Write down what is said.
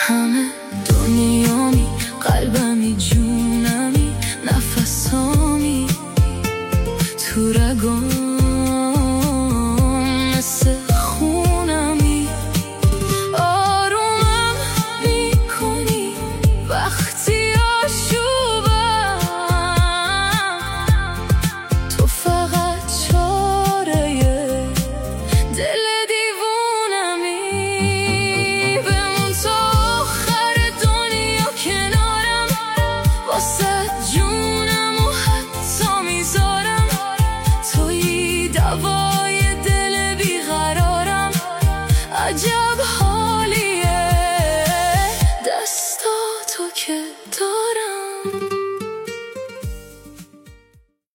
همه دنیامی، قلبمی، جونمی، نفسامی، تو رگام مثل خونمی. آرومم میکنی وقتی آشوبم، تو فقط چاره دل دیوونمی. بمون تا آخر دنیا کنارم، واسه جونم و حتی میذارم توی دوا